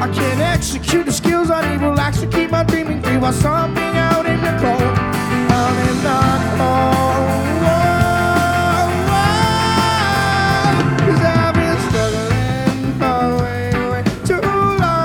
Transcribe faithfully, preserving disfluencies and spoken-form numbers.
I can't execute the skills on evil acts to keep my dreaming free while some